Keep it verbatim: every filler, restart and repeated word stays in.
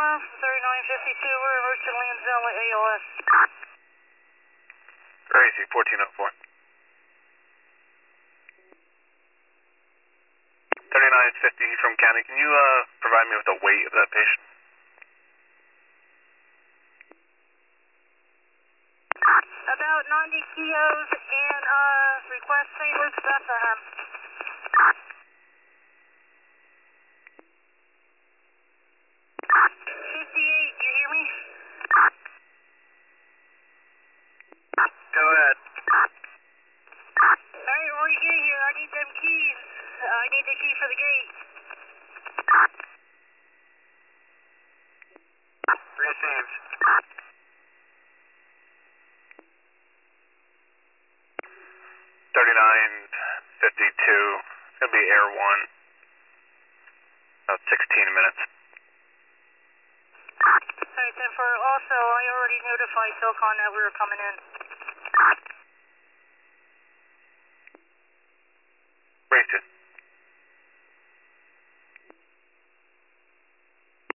alarm from thirty-nine fifty-two. We're emergency in zone with A L S. Crazy, fourteen oh four. thirty-nine fifty from county. Can you uh, provide me with the weight of that patient? About ninety kilos and uh, request Saint Luke's Bethlehem. fifty-eight, you hear me? Go ahead. Alright, when we get here, I need them keys. Uh, I need the key for the gate. Received. thirty-nine fifty-two. It's going to be Air one. About sixteen minutes. Alright, then for also, I already notified SOCON that we were coming in.